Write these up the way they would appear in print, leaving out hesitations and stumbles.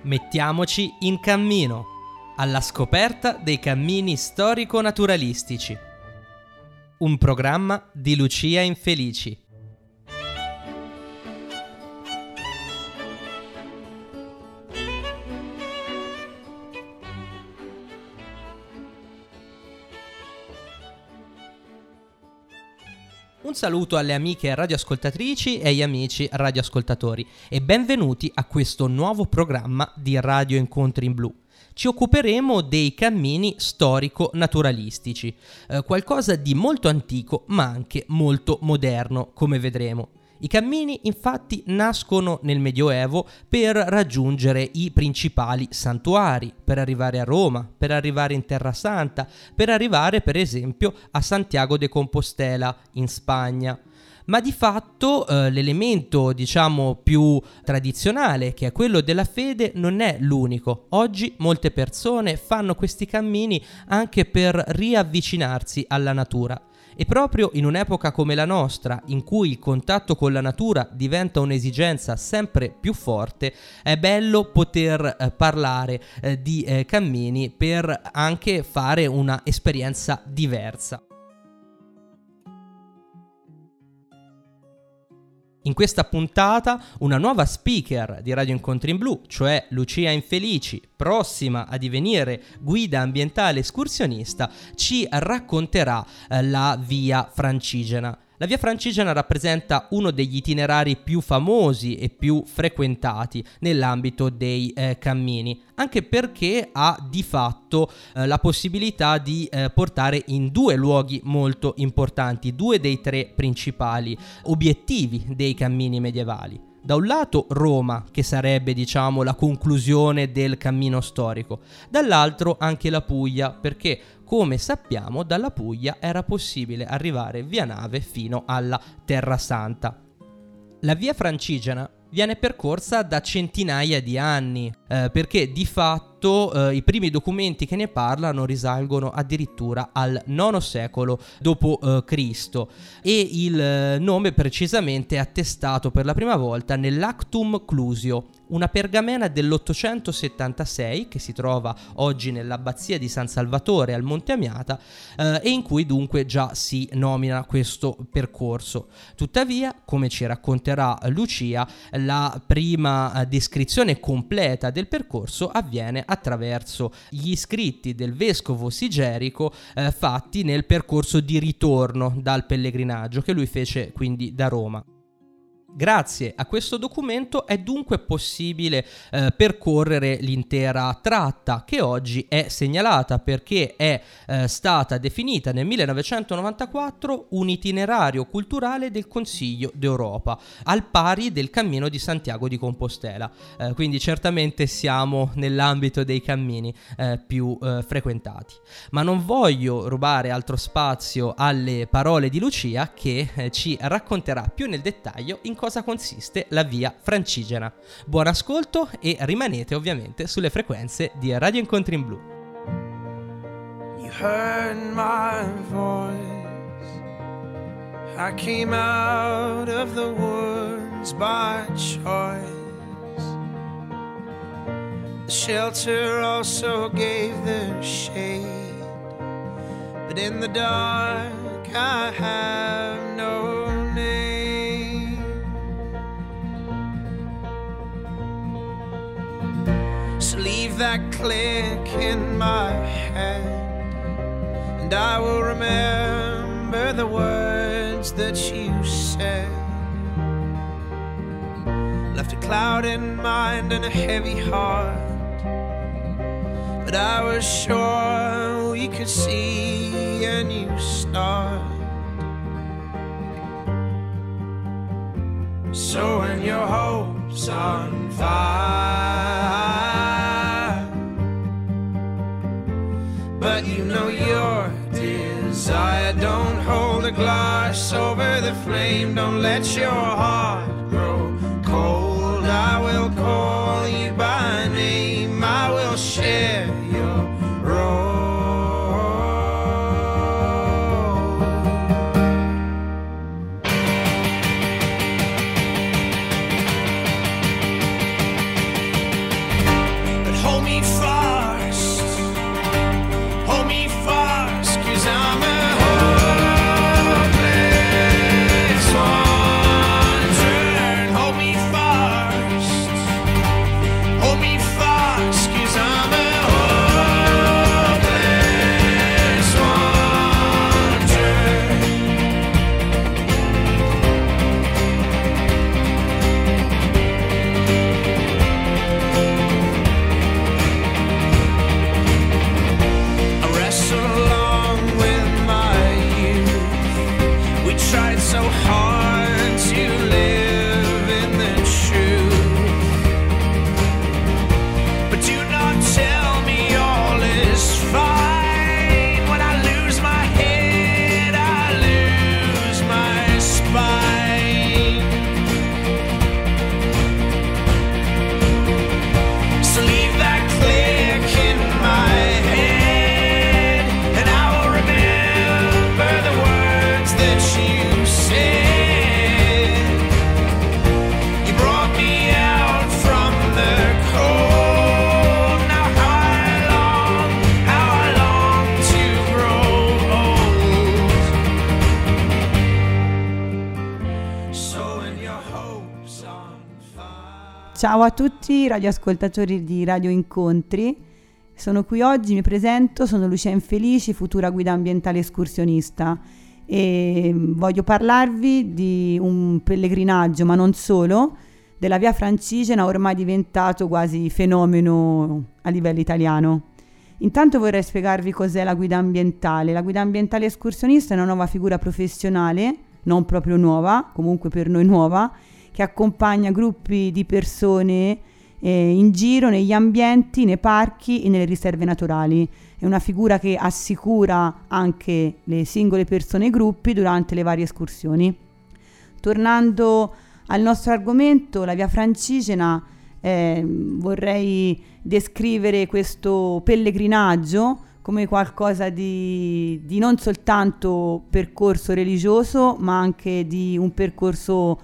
Mettiamoci in cammino, alla scoperta dei cammini storico-naturalistici. Un programma di Lucia Infelici. Un saluto alle amiche radioascoltatrici e agli amici radioascoltatori e benvenuti a questo nuovo programma di Radio Incontri in Blu. Ci occuperemo dei cammini storico-naturalistici, qualcosa di molto antico ma anche molto moderno, come vedremo. I cammini infatti nascono nel Medioevo per raggiungere i principali santuari, per arrivare a Roma, per arrivare in Terra Santa, per arrivare per esempio a Santiago de Compostela in Spagna. Ma di fatto l'elemento più tradizionale, che è quello della fede, non è l'unico. Oggi molte persone fanno questi cammini anche per riavvicinarsi alla natura. E proprio in un'epoca come la nostra, in cui il contatto con la natura diventa un'esigenza sempre più forte, è bello poter parlare di cammini per anche fare una esperienza diversa. In questa puntata una nuova speaker di Radio Incontri in Blu, cioè Lucia Infelici, prossima a divenire guida ambientale escursionista, ci racconterà la Via Francigena. La Via Francigena rappresenta uno degli itinerari più famosi e più frequentati nell'ambito dei cammini, anche perché ha di fatto la possibilità di portare in due luoghi molto importanti, due dei tre principali obiettivi dei cammini medievali. Da un lato Roma, che sarebbe la conclusione del cammino storico, dall'altro anche la Puglia, perché come sappiamo dalla Puglia era possibile arrivare via nave fino alla Terra Santa. La Via Francigena viene percorsa da centinaia di anni, perché di fatto i primi documenti che ne parlano risalgono addirittura al IX secolo d.C. e il nome precisamente è attestato per la prima volta nell'Actum Clusio, una pergamena dell'876 che si trova oggi nell'abbazia di San Salvatore al Monte Amiata e in cui dunque già si nomina questo percorso. Tuttavia, come ci racconterà Lucia, la prima descrizione completa del percorso avviene attraverso gli scritti del vescovo Sigerico fatti nel percorso di ritorno dal pellegrinaggio che lui fece quindi da Roma. Grazie a questo documento è dunque possibile percorrere l'intera tratta, che oggi è segnalata perché è stata definita nel 1994 un itinerario culturale del Consiglio d'Europa, al pari del Cammino di Santiago di Compostela. Quindi certamente siamo nell'ambito dei cammini più frequentati. Ma non voglio rubare altro spazio alle parole di Lucia, che ci racconterà più nel dettaglio in cosa consiste la Via Francigena. Buon ascolto e rimanete ovviamente sulle frequenze di Radio Incontri in Blu. You heard my voice. I came out of the woods by choice. The shelter also gave their shade, but in the dark I have no name. So leave that click in my head, and I will remember the words that you said. Left a cloud in mind and a heavy heart, but I was sure we could see a new start. So when your hope's on fire, but you know your desire, don't hold a glass over the flame, don't let your heart grow cold. I will call you by name, I will share your role. Ciao a tutti radioascoltatori di Radio Incontri, sono qui oggi, mi presento, sono Lucia Infelici, futura guida ambientale escursionista e voglio parlarvi di un pellegrinaggio, ma non solo, della Via Francigena, ormai diventato quasi fenomeno a livello italiano. Intanto vorrei spiegarvi cos'è la guida ambientale. La guida ambientale escursionista è una nuova figura professionale, non proprio nuova, comunque per noi nuova, che accompagna gruppi di persone in giro, negli ambienti, nei parchi e nelle riserve naturali. È una figura che assicura anche le singole persone e i gruppi durante le varie escursioni. Tornando al nostro argomento, la Via Francigena, vorrei descrivere questo pellegrinaggio come qualcosa di non soltanto percorso religioso, ma anche di un percorso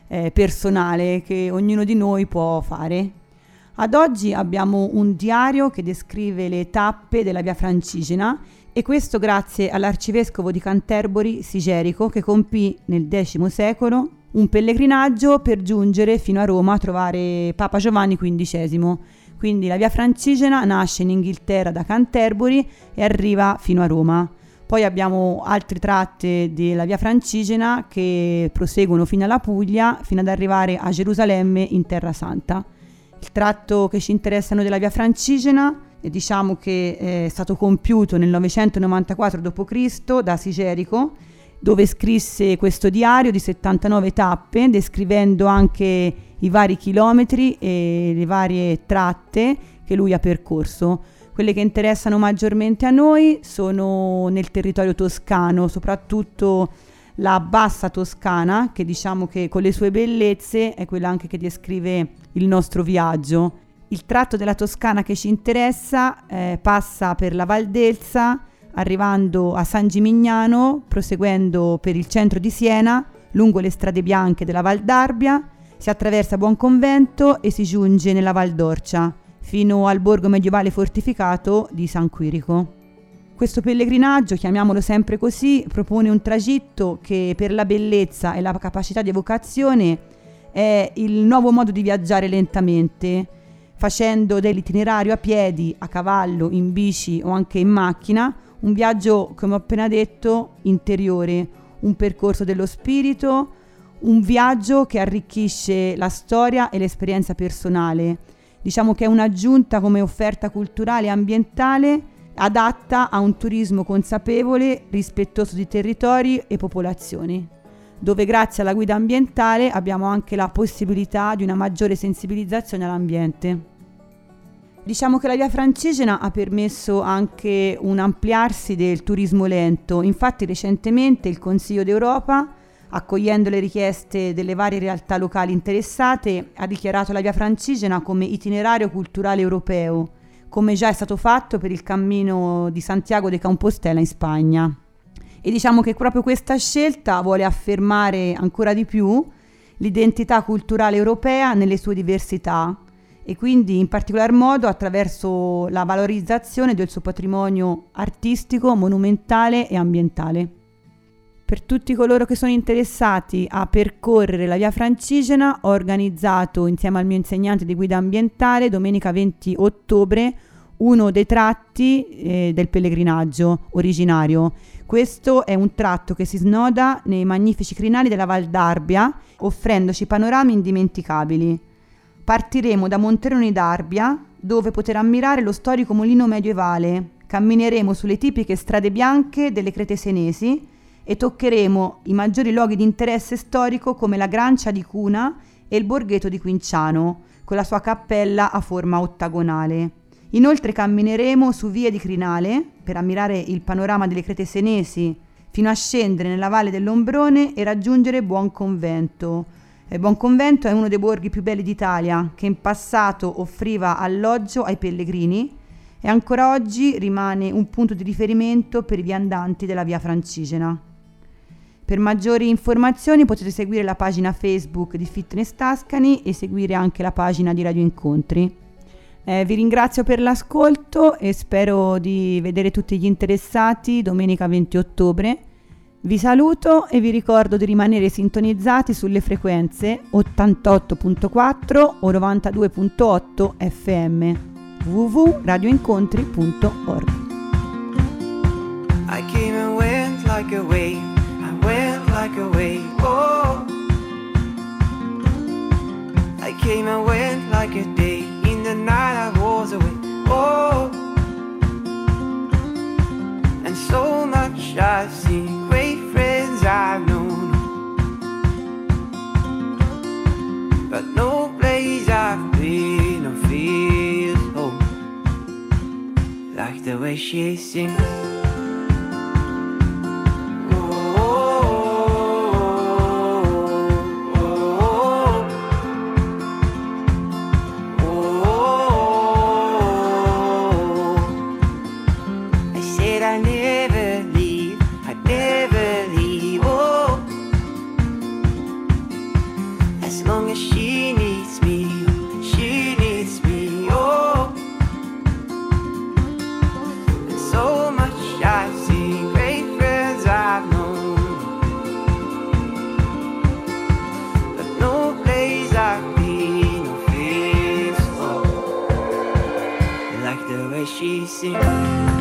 personale che ognuno di noi può fare. Ad oggi abbiamo un diario che descrive le tappe della Via Francigena, e questo grazie all'arcivescovo di Canterbury Sigerico, che compì nel X secolo un pellegrinaggio per giungere fino a Roma a trovare Papa Giovanni XV. Quindi la Via Francigena nasce in Inghilterra da Canterbury e arriva fino a Roma. Poi abbiamo altre tratte della Via Francigena che proseguono fino alla Puglia, fino ad arrivare a Gerusalemme in Terra Santa. Il tratto che ci interessa noi della Via Francigena diciamo che è stato compiuto nel 994 d.C. da Sigerico, dove scrisse questo diario di 79 tappe, descrivendo anche i vari chilometri e le varie tratte che lui ha percorso. Quelle che interessano maggiormente a noi sono nel territorio toscano, soprattutto la bassa Toscana, che diciamo che con le sue bellezze è quella anche che descrive il nostro viaggio. Il tratto della Toscana che ci interessa passa per la Val d'Elsa, arrivando a San Gimignano, proseguendo per il centro di Siena, lungo le strade bianche della Val d'Arbia, si attraversa Buonconvento e si giunge nella Val d'Orcia, fino al borgo medievale fortificato di San Quirico. Questo pellegrinaggio, chiamiamolo sempre così, propone un tragitto che per la bellezza e la capacità di evocazione è il nuovo modo di viaggiare lentamente, facendo dell'itinerario a piedi, a cavallo, in bici o anche in macchina, un viaggio, come ho appena detto, interiore, un percorso dello spirito, un viaggio che arricchisce la storia e l'esperienza personale. Diciamo che è un'aggiunta come offerta culturale e ambientale adatta a un turismo consapevole, rispettoso di territori e popolazioni, dove grazie alla guida ambientale abbiamo anche la possibilità di una maggiore sensibilizzazione all'ambiente. Diciamo che la Via Francigena ha permesso anche un ampliarsi del turismo lento. Infatti recentemente il Consiglio d'Europa, accogliendo le richieste delle varie realtà locali interessate, ha dichiarato la Via Francigena come itinerario culturale europeo, come già è stato fatto per il Cammino di Santiago de Compostela in Spagna. E diciamo che proprio questa scelta vuole affermare ancora di più l'identità culturale europea nelle sue diversità, e quindi in particolar modo attraverso la valorizzazione del suo patrimonio artistico, monumentale e ambientale. Per tutti coloro che sono interessati a percorrere la Via Francigena, ho organizzato insieme al mio insegnante di guida ambientale domenica 20 ottobre uno dei tratti del pellegrinaggio originario. Questo è un tratto che si snoda nei magnifici crinali della Val d'Arbia, offrendoci panorami indimenticabili. Partiremo da Monteroni d'Arbia, dove poter ammirare lo storico mulino medievale. Cammineremo sulle tipiche strade bianche delle Crete Senesi e toccheremo i maggiori luoghi di interesse storico come la Grancia di Cuna e il borghetto di Quinciano, con la sua cappella a forma ottagonale. Inoltre cammineremo su vie di crinale per ammirare il panorama delle Crete Senesi, fino a scendere nella valle dell'Ombrone e raggiungere Buonconvento. Buonconvento è uno dei borghi più belli d'Italia, che in passato offriva alloggio ai pellegrini e ancora oggi rimane un punto di riferimento per i viandanti della Via Francigena. Per maggiori informazioni potete seguire la pagina Facebook di Fitness Tascani e seguire anche la pagina di Radio Incontri. Vi ringrazio per l'ascolto e spero di vedere tutti gli interessati domenica 20 ottobre. Vi saluto e vi ricordo di rimanere sintonizzati sulle frequenze 88.4 o 92.8 FM www.radioincontri.org. I came and went like a wave, I went like a wave, oh. I came and went like a day, in the night I was away, oh. And so much I've seen, great friends I've known, but no place I've been or feel home like the way she sings. She sings.